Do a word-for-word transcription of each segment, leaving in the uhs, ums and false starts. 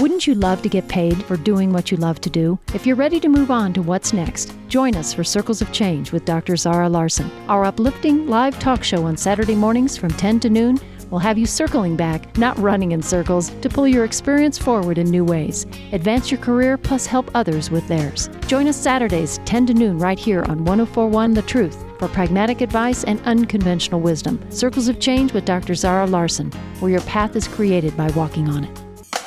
Wouldn't you love to get paid for doing what you love to do? If you're ready to move on to what's next, join us for Circles of Change with Doctor Zara Larson. Our uplifting live talk show on Saturday mornings from ten to noon will have you circling back, not running in circles, to pull your experience forward in new ways. Advance your career plus help others with theirs. Join us Saturdays, ten to noon, right here on one oh four point one The Truth for pragmatic advice and unconventional wisdom. Circles of Change with Doctor Zara Larson, where your path is created by walking on it.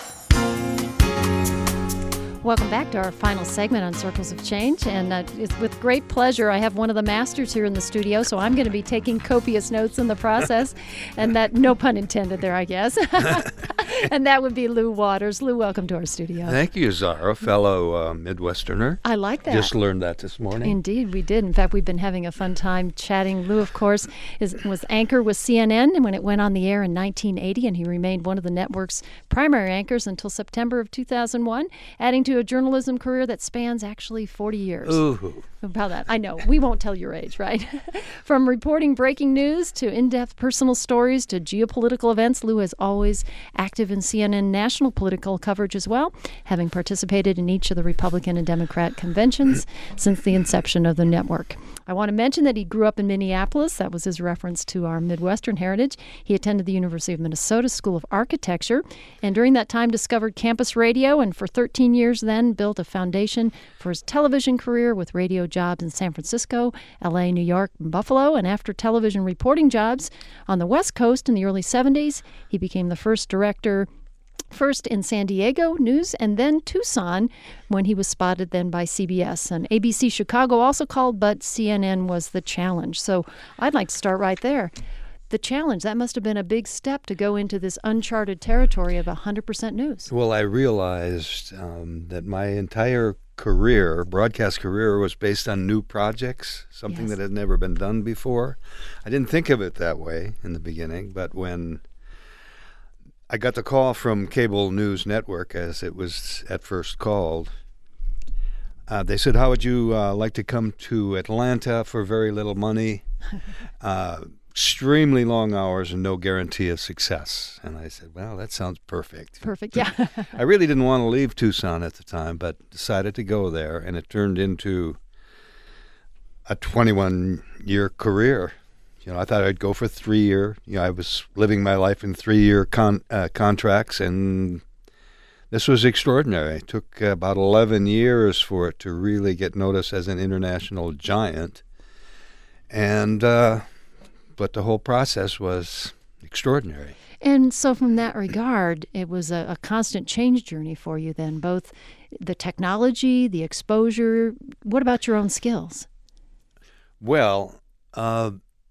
Welcome back to our final segment on Circles of Change, and uh, it's with great pleasure I have one of the masters here in the studio, so I'm going to be taking copious notes in the process, and that, no pun intended there, I guess. And that would be Lou Waters. Lou, welcome to our studio. Thank you, Zara, fellow uh, Midwesterner. I like that. Just learned that this morning. Indeed, we did. In fact, we've been having a fun time chatting. Lou, of course, is, was anchor with C N N when it went on the air in nineteen eighty, and he remained one of the network's primary anchors until September of two thousand one, adding to a journalism career that spans actually forty years. Ooh. About that. I know. We won't tell your age, right? From reporting breaking news to in-depth personal stories to geopolitical events, Lou is always active in C N N national political coverage as well, having participated in each of the Republican and Democrat conventions since the inception of the network. I want to mention that he grew up in Minneapolis. That was his reference to our Midwestern heritage. He attended the University of Minnesota School of Architecture, and during that time discovered campus radio, and for thirteen years then built a foundation for his television career with radio jobs in San Francisco, L A, New York, and Buffalo. And after television reporting jobs on the West Coast in the early seventies, he became the first director First in San Diego News and then Tucson, when he was spotted then by C B S. And A B C Chicago also called, but C N N was the challenge. So I'd like to start right there. The challenge, that must have been a big step to go into this uncharted territory of one hundred percent news. Well, I realized um, that my entire career, broadcast career, was based on new projects, something Yes. that had never been done before. I didn't think of it that way in the beginning, but when I got the call from Cable News Network, as it was at first called, uh, they said, how would you uh, like to come to Atlanta for very little money? uh, extremely long hours and no guarantee of success. And I said, well, that sounds perfect. Perfect, yeah. I really didn't want to leave Tucson at the time, but decided to go there, and it turned into a twenty-one-year career. You know, I thought I'd go for three year. You know, I was living my life in three-year con- uh, contracts, and this was extraordinary. It took about eleven years for it to really get noticed as an international giant, and uh, but the whole process was extraordinary. And so from that regard, it was a, a constant change journey for you then, both the technology, the exposure. What about your own skills? Well, uh,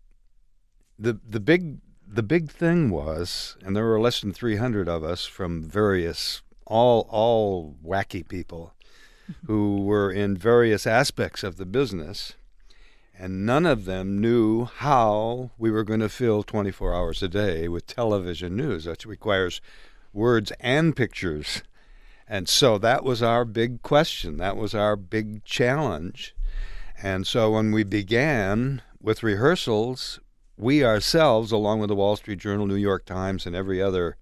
the the big the big thing was, and there were less than three hundred of us from various all all wacky people mm-hmm. who were in various aspects of the business, and none of them knew how we were going to fill twenty-four hours a day with television news, which requires words and pictures. And so that was our big question. That was our big challenge. And so when we began with rehearsals, we ourselves, along with the Wall Street Journal, New York Times, and every other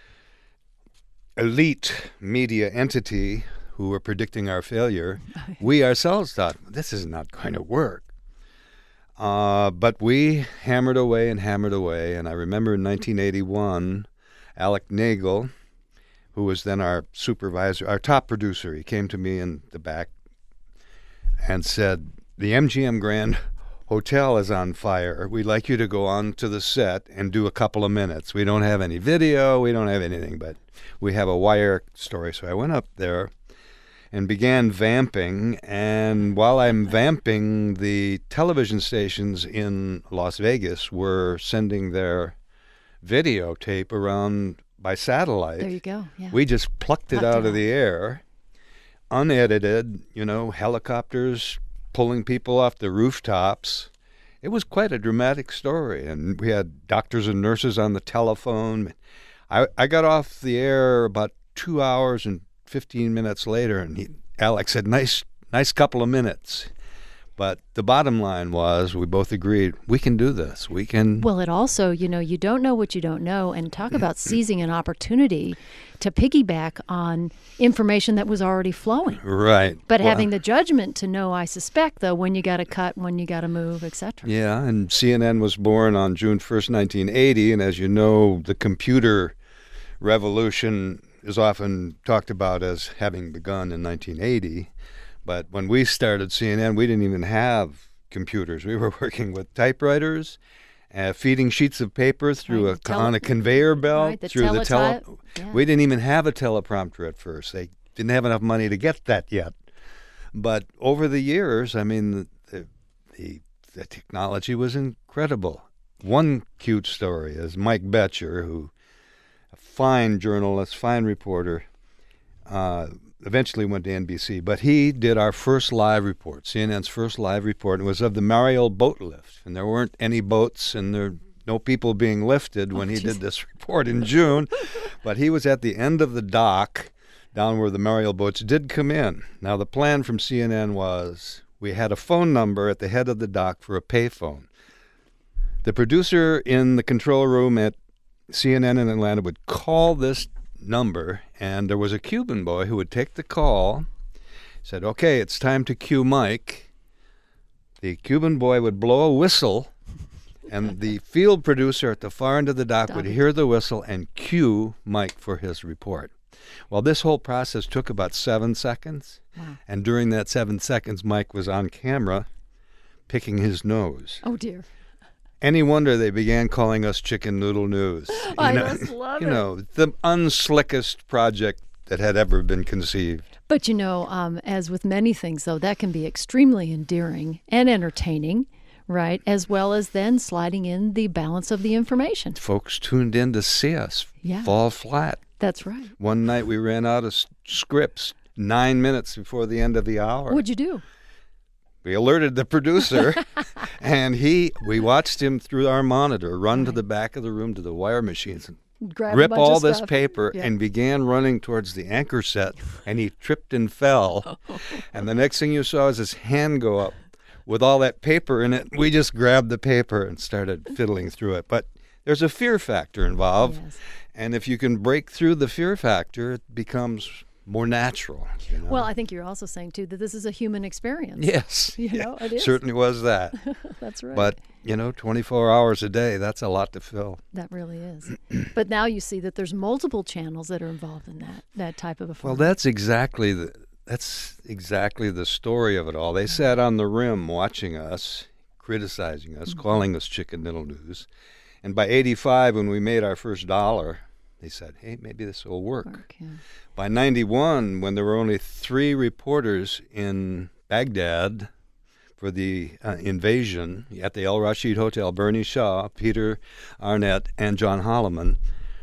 elite media entity who were predicting our failure, we ourselves thought, this is not going to work. Uh, but we hammered away and hammered away. And I remember in nineteen eighty-one, Alec Nagel, who was then our supervisor, our top producer, he came to me in the back and said, the M G M Grand Hotel is on fire. We'd like you to go on to the set and do a couple of minutes. We don't have any video, we don't have anything, but we have a wire story. So I went up there and began vamping, and while I'm vamping, the television stations in Las Vegas were sending their videotape around by satellite. There you go. Yeah. We just plucked it Plucked out it of the air, unedited, you know, helicopters pulling people off the rooftops. It was quite a dramatic story, and we had doctors and nurses on the telephone. I, I got off the air about two hours and fifteen minutes later, and he, Alex said, nice nice couple of minutes. But the bottom line was we both agreed we can do this. We can. Well, it also, you know, you don't know what you don't know, and talk about seizing an opportunity to piggyback on information that was already flowing. Right. But Well, having the judgment to know, I suspect, though, when you got to cut, when you got to move, et cetera. Yeah, and C N N was born on June first, nineteen eighty, and as you know, the computer revolution is often talked about as having begun in nineteen eighty. But when we started C N N, we didn't even have computers. We were working with typewriters, uh, feeding sheets of paper through Right, a the tele- on a conveyor belt right, the through the tele. teletype. Yeah. We didn't even have a teleprompter at first. They didn't have enough money to get that yet. But over the years, I mean, the the, the, the technology was incredible. One cute story is Mike Betcher, who a fine journalist, fine reporter. Uh, eventually went to N B C, but he did our first live report, C N N's first live report, and it was of the Mariel boat lift. And there weren't any boats and there no people being lifted when Oh, he geez. did this report in June. But he was at the end of the dock down where the Mariel boats did come in. Now, the plan from C N N was we had a phone number at the head of the dock for a payphone. The producer in the control room at C N N in Atlanta would call this number, and there was a Cuban boy who would take the call, said, okay, it's time to cue Mike. The Cuban boy would blow a whistle, and the field producer at the far end of the dock would hear the whistle and cue Mike for his report. Well, this whole process took about seven seconds, Wow. and during that seven seconds, Mike was on camera picking his nose. Oh, dear. Any wonder they began calling us Chicken Noodle News. You I know, just love you it. know, the unslickest project that had ever been conceived. But, you know, um, as with many things, though, that can be extremely endearing and entertaining, right? As well as then sliding in the balance of the information. Folks tuned in to see us Yeah. fall flat. That's right. One night we ran out of s- scripts nine minutes before the end of the hour. What'd you do? We alerted the producer, and he, we watched him through our monitor run to the back of the room to the wire machines and Grab a rip bunch all of this stuff. paper Yeah. and began running towards the anchor set, and he tripped and fell. And the next thing you saw is his hand go up with all that paper in it. We just grabbed the paper and started fiddling through it. But there's a fear factor involved, Yes. and if you can break through the fear factor, it becomes more natural. You know? Well, I think you're also saying, too, that this is a human experience. yes, You yeah, know, it is. certainly was that. That's right. But, you know, twenty-four hours a day, that's a lot to fill. That really is. But now you see that there's multiple channels that are involved in that that type of a Well, format. that's exactly the that's exactly the story of it all. They sat on the rim watching us, criticizing us, Mm-hmm. calling us Chicken Little News. And by eighty-five, when we made our first dollar, they said, hey, maybe this will work. Work, yeah. By ninety-one, when there were only three reporters in Baghdad for the uh, invasion at the El Rashid Hotel, Bernie Shaw, Peter Arnett, and John Holloman,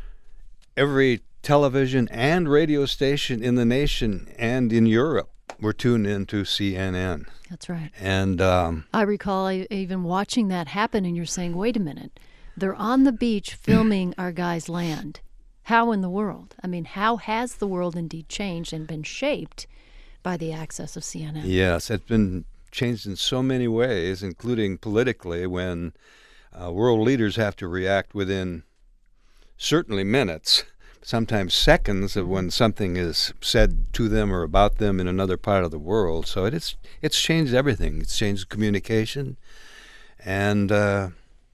every television and radio station in the nation and in Europe were tuned into C N N. That's right. And um, I recall I- even watching that happen, and you're saying, wait a minute, they're on the beach filming our guys land. How in the world? I mean, how has the world indeed changed and been shaped by the access of C N N? yes, it's been changed in so many ways, including politically, when uh, world leaders have to react within certainly minutes, sometimes seconds of when something is said to them or about them in another part of the world. So it is, it's changed everything. It's changed communication. And uh,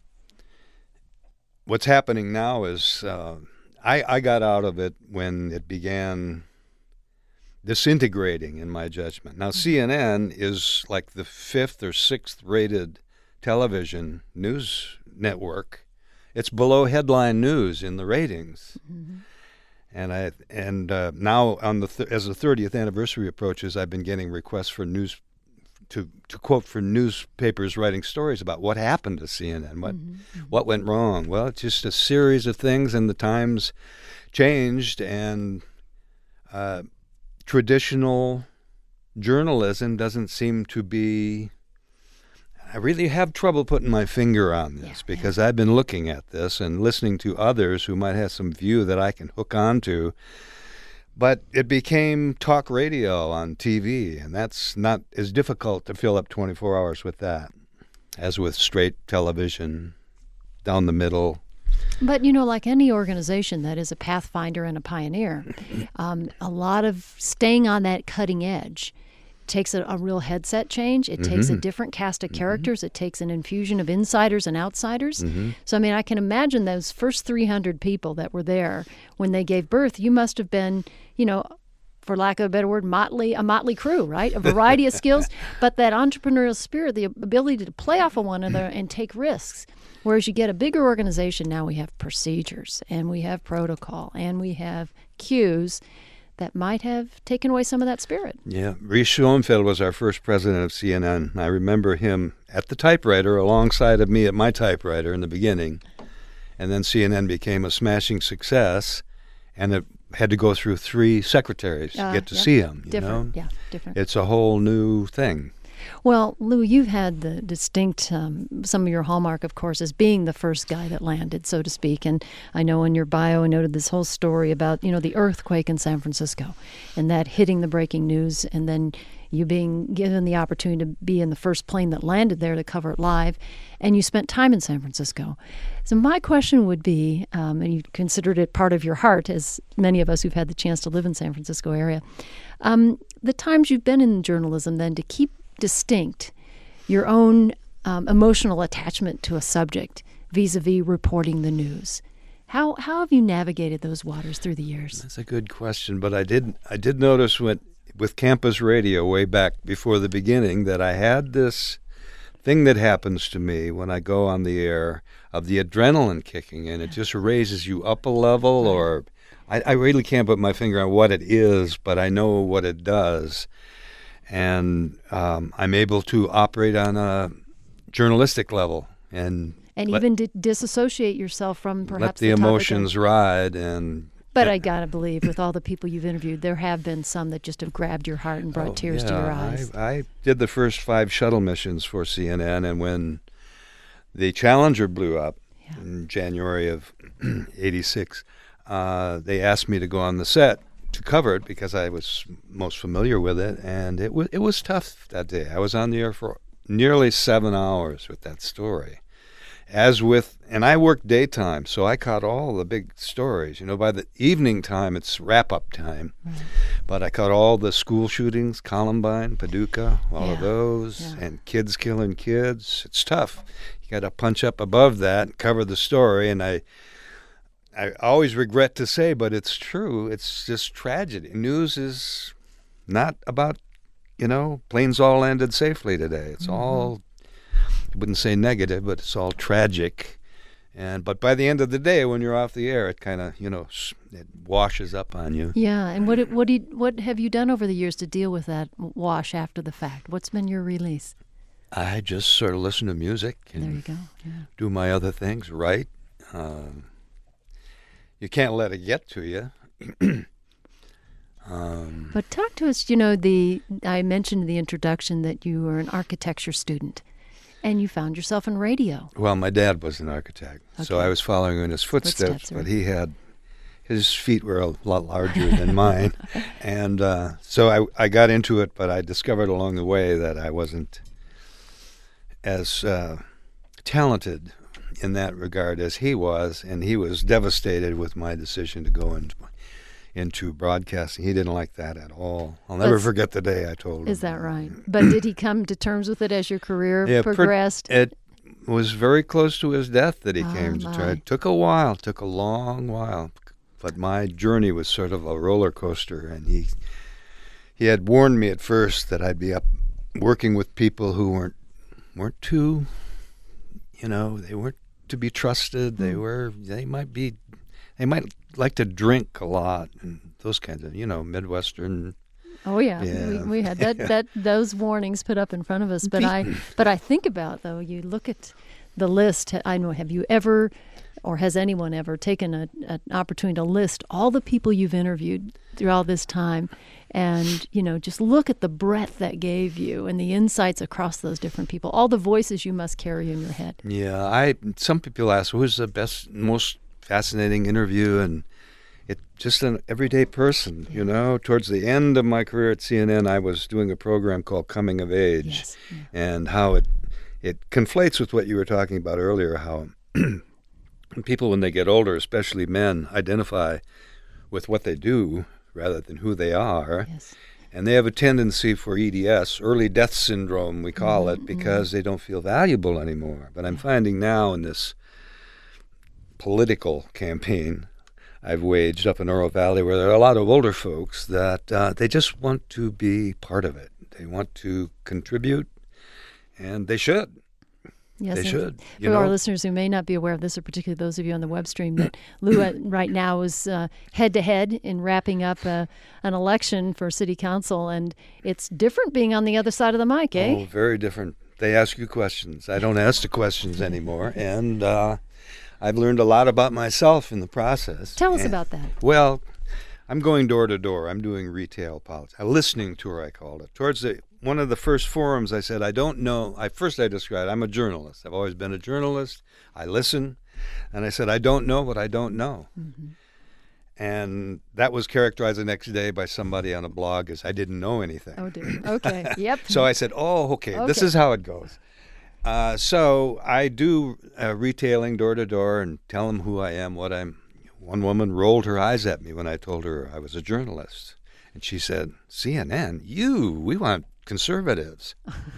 what's happening now is uh, I, I got out of it when it began disintegrating, in my judgment. Now, C N N is like the fifth or sixth rated television news network. It's below headline news in the ratings. Mm-hmm. And I and uh, now on the th- as the thirtieth anniversary approaches, I've been getting requests for news to to quote for newspapers writing stories about what happened to C N N, what Mm-hmm. what went wrong. Well, it's just a series of things, and the times changed, and uh, traditional journalism doesn't seem to be. I really have trouble putting my finger on this Yeah, because I've been looking at this and listening to others who might have some view that I can hook onto. But it became talk radio on T V, and that's not as difficult to fill up twenty-four hours with that as with straight television down the middle. But, you know, like any organization that is a pathfinder and a pioneer, um, a lot of staying on that cutting edge takes a, a real headset change. It mm-hmm. takes a different cast of characters. Mm-hmm. It takes an infusion of insiders and outsiders. Mm-hmm. So, I mean, I can imagine those first three hundred people that were there when they gave birth, you must have been, you know, for lack of a better word, motley, a motley crew, right? A variety of skills, but that entrepreneurial spirit, the ability to play off of one another and take risks. Whereas you get a bigger organization, now we have procedures and we have protocol and we have cues that might have taken away some of that spirit. Yeah. Reese Schoenfeld was our first president of C N N. I remember him at the typewriter alongside of me at my typewriter in the beginning. And then C N N became a smashing success, and it had to go through three secretaries uh, to get to yeah. see him. You different, know? yeah, different. It's a whole new thing. Well, Lou, you've had the distinct, um, some of your hallmark, of course, is being the first guy that landed, so to speak. And I know in your bio I noted this whole story about, you know, the earthquake in San Francisco and that hitting the breaking news, and then you being given the opportunity to be in the first plane that landed there to cover it live, and you spent time in San Francisco. So my question would be, um, and you considered it part of your heart, as many of us who've had the chance to live in San Francisco area, um, the times you've been in journalism then to keep distinct your own um, emotional attachment to a subject vis-a-vis reporting the news. How how have you navigated those waters through the years? That's a good question, but I did I did notice when, with campus radio way back before the beginning, that I had this thing that happens to me when I go on the air of the adrenaline kicking in. It just raises you up a level, or I, I really can't put my finger on what it is, but I know what it does. And um, I'm able to operate on a journalistic level and and let, even di- disassociate yourself from perhaps let the, the emotions ride. And but I gotta believe, with all the people you've interviewed, there have been some that just have grabbed your heart and brought oh, tears yeah, to your eyes. I, I did the first five shuttle missions for C N N, and when the Challenger blew up yeah. in January of eighty-six, uh, they asked me to go on the set to cover it because I was most familiar with it, and it was it was tough that day. I was on the air for nearly seven hours with that story, as with, and I worked daytime, so I caught all the big stories. You know, by the evening time, it's wrap-up time, right. But I caught all the school shootings, Columbine, Paducah, all yeah. of those, yeah. and kids killing kids. It's tough. You got to punch up above that and cover the story, and I. I always regret to say, but it's true. It's just tragedy. News is not about, you know, planes all landed safely today. It's mm-hmm. all, I wouldn't say negative, but it's all tragic. And but by the end of the day, when you're off the air, it kind of, you know, it washes up on you. Yeah. And what what do you, what have you done over the years to deal with that wash after the fact? What's been your release? I just sort of listen to music and there you go. Yeah. do my other things, write. Um, You can't let it get to you. um, but talk to us, you know, the I mentioned in the introduction that you were an architecture student, and you found yourself in radio. Well, my dad was an architect, okay. so I was following in his footsteps, footsteps but he had, his feet were a lot larger than mine. And uh, so I, I got into it, but I discovered along the way that I wasn't as uh, talented in that regard as he was, and he was devastated with my decision to go into into broadcasting. He didn't like that at all. I'll never That's, forget the day I told him. Is that right? But did he come to terms with it as your career yeah, progressed? Per, it was very close to his death that he oh, came to my. terms. It took a while, it took a long while, but my journey was sort of a roller coaster, and he he had warned me at first that I'd be up working with people who weren't weren't too, you know, they weren't to be trusted. They were, they might be, they might like to drink a lot and those kinds of, you know, Midwestern. Oh yeah, yeah. We, we had that, that those warnings put up in front of us. But I, but I think about though, you look at the list. I know, have you ever, or has anyone ever taken a, an opportunity to list all the people you've interviewed through all this time? And, you know, just look at the breadth that gave you and the insights across those different people, all the voices you must carry in your head. Yeah, I. Some people ask, who's the best, most fascinating interview? And It just an everyday person, Yeah. you know. Towards the end of my career at C N N, I was doing a program called Coming of Age, Yes. Yeah. and how it it conflates with what you were talking about earlier. How people, when they get older, especially men, identify with what they do rather than who they are. Yes. And they have a tendency for E D S, early death syndrome, we call Mm-hmm, it, because mm-hmm. they don't feel valuable anymore. But I'm yeah. finding now in this political campaign I've waged up in Oro Valley, where there are a lot of older folks that uh, they just want to be part of it. They want to contribute, and they should. Yes, they should. For you know? our listeners who may not be aware of this, or particularly those of you on the web stream, that Lou right now is uh, head-to-head in wrapping up uh, an election for city council, and it's different being on the other side of the mic, eh? Oh, very different. They ask you questions. I don't ask the questions anymore, and uh, I've learned a lot about myself in the process. Tell us and, about that. Well, I'm going door to door. I'm doing retail politics, a listening tour, I called it. Towards the one of the first forums, I said, I don't know. I first I described, I'm a journalist. I've always been a journalist. I listen, and I said, I don't know what I don't know. Mm-hmm. And that was characterized the next day by somebody on a blog as I didn't know anything. Oh dear. Okay. Yep. So I said, oh, okay, okay. This is how it goes. Uh, so I do uh, retailing door to door and tell them who I am, what I'm. One woman rolled her eyes at me when I told her I was a journalist. And she said, C N N, you, we want conservatives.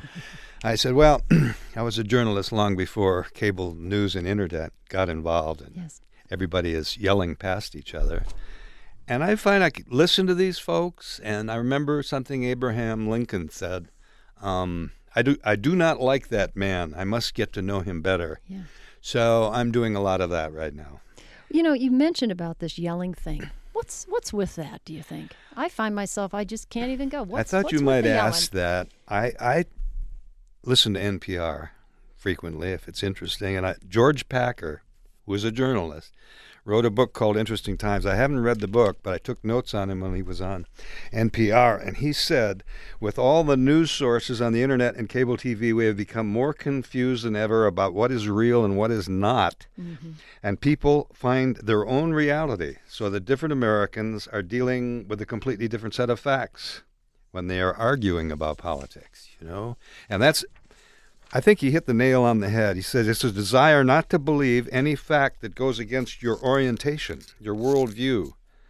I said, well, I was a journalist long before cable news and internet got involved. And yes. Everybody is yelling past each other. And I find I could listen to these folks, and I remember something Abraham Lincoln said, um, I do I do not like that man. I must get to know him better. Yeah. So I'm doing a lot of that right now. You know, you mentioned about this yelling thing. What's what's with that, do you think? I find myself, I just can't even go. What's, I thought what's you with might the ask yelling? that. I, I listen to N P R frequently if it's interesting. And I, George Packer, who is a journalist, wrote a book called Interesting Times. I haven't read the book, but I took notes on him when he was on N P R. And he said, with all the news sources on the internet and cable T V, we have become more confused than ever about what is real and what is not. Mm-hmm. And people find their own reality. So that different Americans are dealing with a completely different set of facts when they are arguing about politics, you know? And that's, I think he hit the nail on the head. He said it's a desire not to believe any fact that goes against your orientation, your worldview.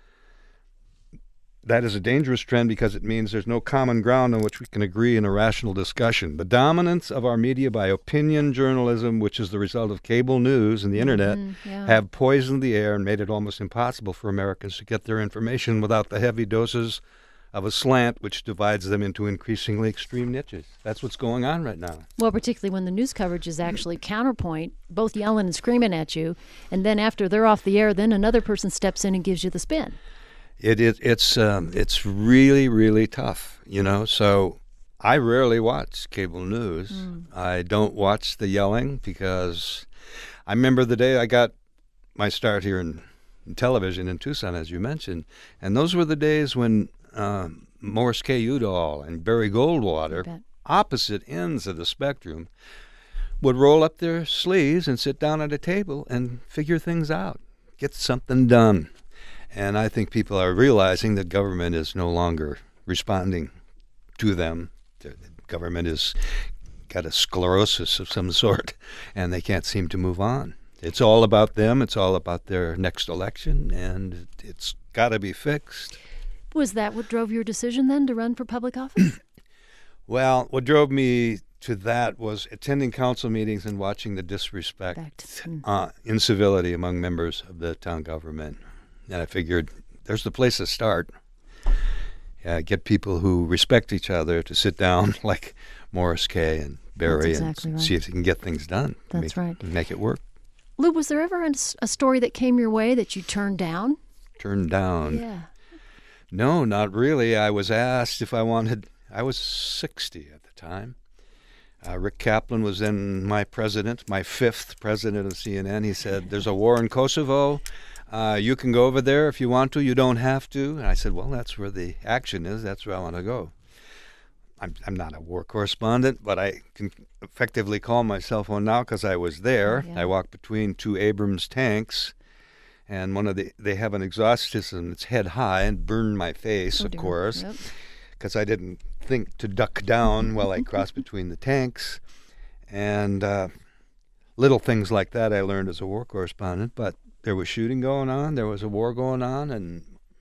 That is a dangerous trend because it means there's no common ground on which we can agree in a rational discussion. The dominance of our media by opinion journalism, which is the result of cable news and the internet, Mm-hmm, yeah. have poisoned the air and made it almost impossible for Americans to get their information without the heavy doses of a slant which divides them into increasingly extreme niches. That's what's going on right now. Well, particularly when the news coverage is actually counterpoint, both yelling and screaming at you, and then after they're off the air, then another person steps in and gives you the spin. It, it it's um, it's really, really tough, you know. So I rarely watch cable news. Mm. I don't watch the yelling because I remember the day I got my start here in, in television in Tucson, as you mentioned, and those were the days when Uh, Morris K. Udall and Barry Goldwater, opposite ends of the spectrum, would roll up their sleeves and sit down at a table and figure things out, get something done. And I think people are realizing that government is no longer responding to them. The government has got a sclerosis of some sort, and they can't seem to move on. It's all about them. It's all about their next election, and it's got to be fixed. Was that what drove your decision then to run for public office? Well, what drove me to that was attending council meetings and watching the disrespect, uh, incivility among members of the town government. And I figured there's the place to start. Uh, get people who respect each other to sit down like Morris K. and Barry exactly and right. see if they can get things done. That's make, right. Make it work. Lou, was there ever a, a story that came your way that you turned down? Turned down? Yeah. No, not really. I was asked if I wanted, I was sixty at the time. Uh, Rick Kaplan was then my president, my fifth president of C N N. He said, there's a war in Kosovo. Uh, you can go over there if you want to. You don't have to. And I said, well, that's where the action is. That's where I want to go. I'm, I'm not a war correspondent, but I can effectively call myself one now because I was there. Oh, yeah. I walked between two Abrams tanks And one of the they have an exhaust system that's head high and burned my face, Oh, of dear. course, Yep. because I didn't think to duck down while I crossed between the tanks. And uh, little things like that I learned as a war correspondent. But there was shooting going on, there was a war going on, and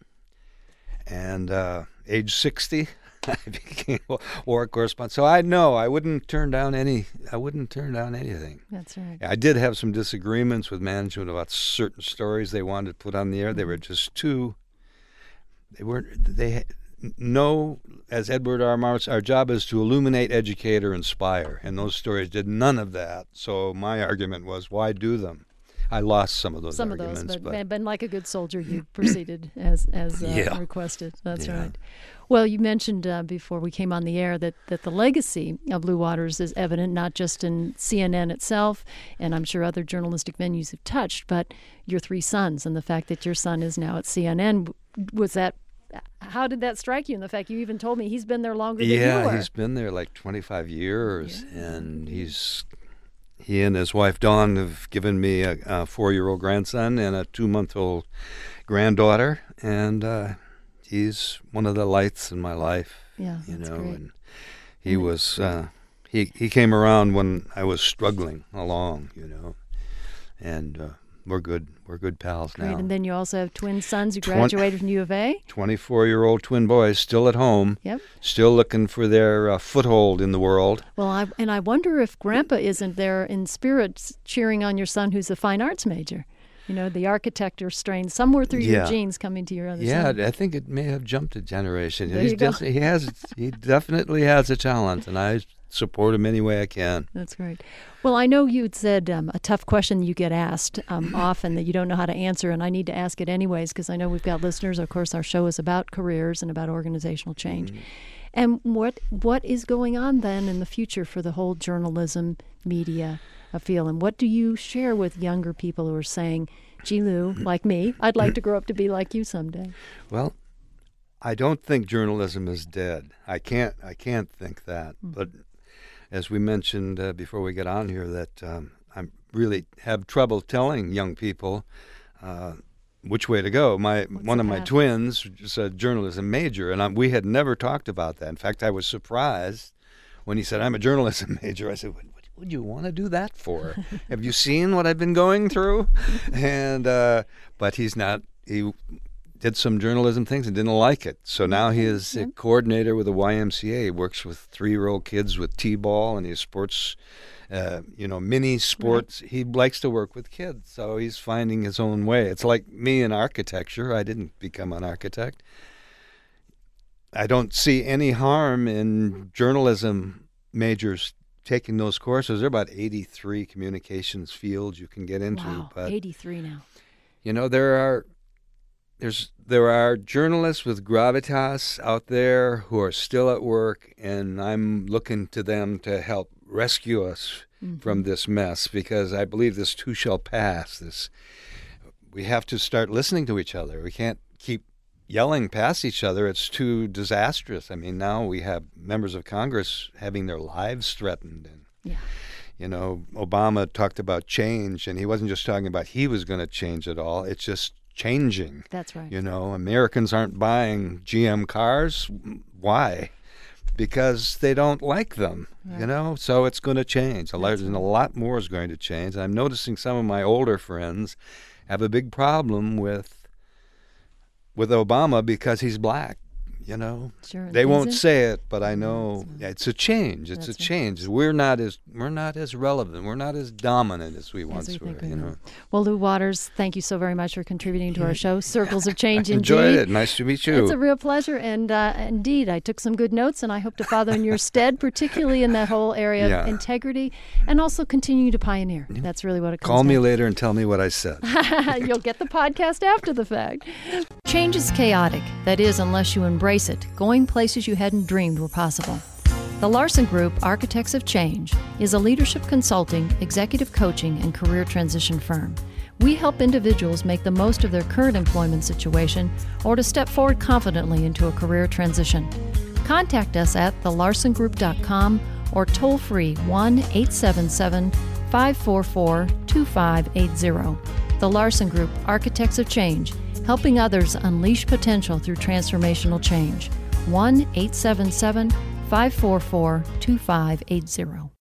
and uh, age sixty, I became a war correspondent. So I know I wouldn't turn down any. I wouldn't turn down anything. That's right. I did have some disagreements with management about certain stories they wanted to put on the air. They were just too. They weren't. They no. As Edward R. Murrow, our job is to illuminate, educate, or inspire, and those stories did none of that. So my argument was, why do them? I lost some of those Some of arguments, those, but, but but like a good soldier, you proceeded as as uh, Yeah. requested. That's Yeah. right. Well, you mentioned uh, before we came on the air that, that the legacy of Blue Waters is evident not just in C N N itself, and I'm sure other journalistic venues have touched, but your three sons and the fact that your son is now at C N N. Was that, how did that strike you? And the fact you even told me he's been there longer than you yeah, were. he's been there like twenty-five years, and he's he and his wife Dawn have given me a, a four-year-old grandson and a two-month-old granddaughter, and uh, he's one of the lights in my life. Yeah, you that's know, great. and he was uh, he he came around when I was struggling along, you know, and uh, we're good we're good pals Great. now. And then you also have twin sons who Twen- graduated from U of A. twenty-four-year-old twin boys still at home, Yep. still looking for their uh, foothold in the world. Well, I, and I wonder if Grandpa isn't there in spirit cheering on your son who's a fine arts major. You know, the architect or strain somewhere through your Yeah. genes coming to your other Yeah, son. I think it may have jumped a generation. There He's you go. def- he has he definitely has a talent, and I support him any way I can. That's great. Well, I know you'd said um, a tough question you get asked um, often that you don't know how to answer, and I need to ask it anyways because I know we've got listeners. Of course, our show is about careers and about organizational change. Mm-hmm. And what what is going on then in the future for the whole journalism, media uh, field? And what do you share with younger people who are saying, gee, Lou, like me, I'd like to grow up to be like you someday? Well, I don't think journalism is dead. I can't I can't think that. Mm-hmm. But as we mentioned uh, before we get on here, that um, I really have trouble telling young people uh, which way to go. My What's one the of my path? twins is a journalism major, and I, we had never talked about that. In fact, I was surprised when he said, "I'm a journalism major." I said, "What, what would you want to do that for? Have you seen what I've been going through?" And uh, but he's not. He did some journalism things and didn't like it. So now he is a coordinator with the Y M C A. He works with three-year-old kids with T-ball and his sports, uh, you know, mini sports. Right. He likes to work with kids, so he's finding his own way. It's like me in architecture. I didn't become an architect. I don't see any harm in journalism majors taking those courses. There are about eighty-three communications fields you can get into. Wow, but eighty-three now. You know, there are there's there are journalists with gravitas out there who are still at work, and I'm looking to them to help rescue us mm-hmm. from this mess, because I believe this too shall pass. This we have to start listening to each other. We can't keep yelling past each other. It's too disastrous. I mean, now we have members of Congress having their lives threatened, and yeah. You know, Obama talked about change, and he wasn't just talking about he was going to change it all. It's just changing. That's right. You know, Americans aren't buying G M cars. Why? Because they don't like them, right. You know? So it's going to change. A lot, right. And a lot more is going to change. I'm noticing some of my older friends have a big problem with with Obama because he's black. You know, sure, they won't it? say it, but I know yeah, it's a change. It's That's a change. Right. We're not as we're not as relevant. We're not as dominant as we as once we were. we You know. Well, Lou Waters, thank you so very much for contributing to our show, Circles of Change. I enjoyed indeed. it. Nice to meet you. It's a real pleasure, and uh, indeed, I took some good notes, and I hope to follow in your stead, particularly in that whole area yeah. of integrity, and also continue to pioneer. That's really what it comes Call down me to. later and tell me what I said. You'll get the podcast after the fact. Change is chaotic. That is, unless you embrace it. Going places you hadn't dreamed were possible. The Larson Group, Architects of Change, is a leadership consulting, executive coaching, and career transition firm. We help individuals make the most of their current employment situation or to step forward confidently into a career transition. Contact us at the larson group dot com or toll free one eight seven seven, five four four, two five eight zero. The The Larson Group, Architects of Change, helping others unleash potential through transformational change. one eight seven seven, five four four, two five eight zero.